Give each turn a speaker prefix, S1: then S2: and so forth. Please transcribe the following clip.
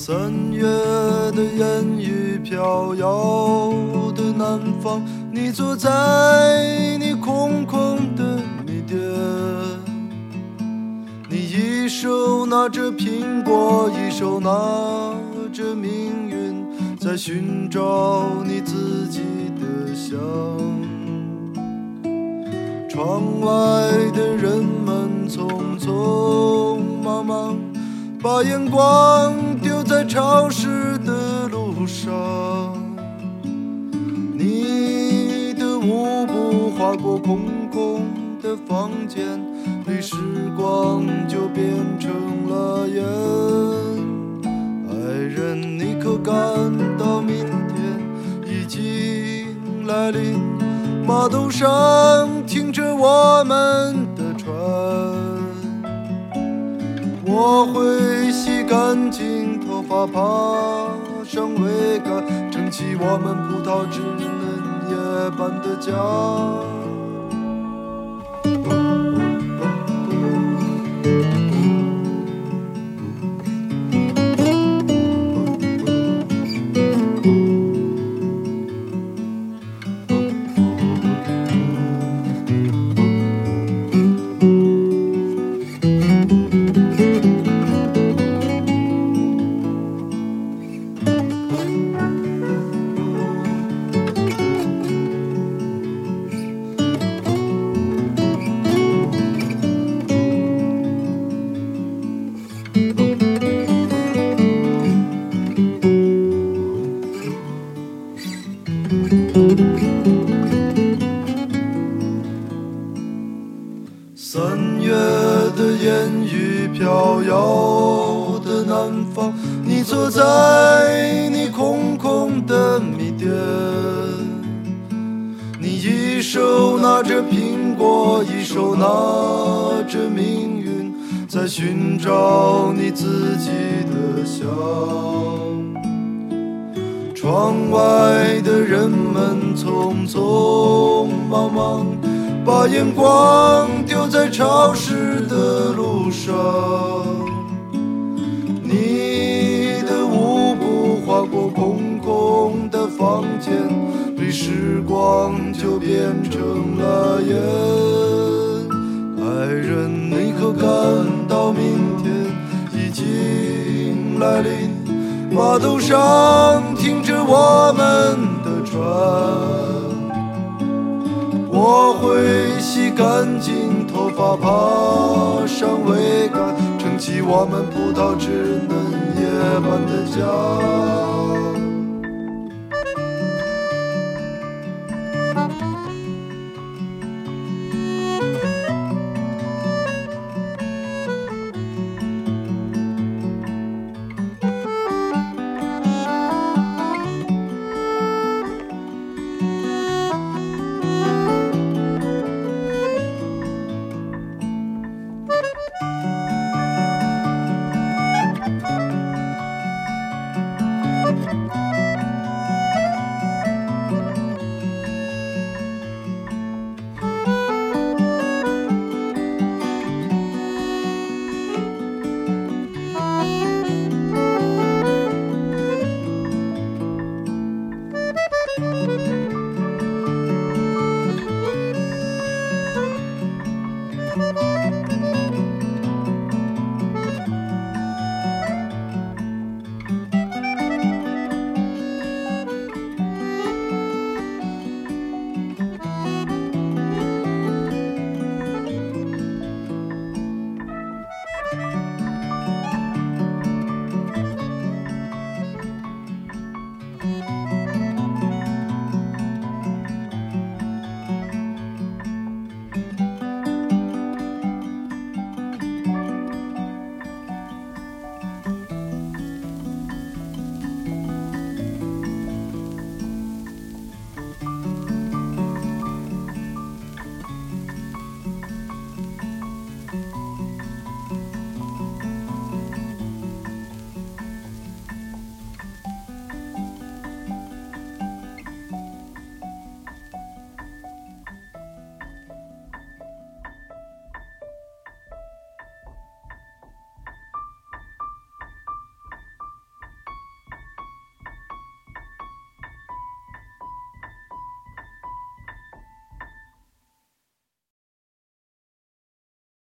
S1: 3月的烟雨飘摇的南方，你坐在你空空的米店，你一手拿着苹果，一手拿着命运，在寻找你自己的香。窗外的人们匆匆忙忙，把眼光丢在潮湿的路上，你的舞步划过空空的房间里，时光就变成了烟。爱人，你可感到明天已经来临？码头上停着我们的船，我会洗干净头发，爬上桅杆，撑起我们葡萄枝嫩叶般的家。3月的烟雨飘摇的南方，你坐在你空空的米店，你一手拿着苹果，一手拿着命运，在寻找你自己的香。窗外的人们匆匆忙忙，把眼光丢在潮湿的路上，你的舞步划过空空的房间里，时光就变成了烟。爱人，你可感到明天已经来临？码头上停着我们的船，我会洗干净头发，爬上桅杆，撑起我们葡萄枝嫩叶般的家。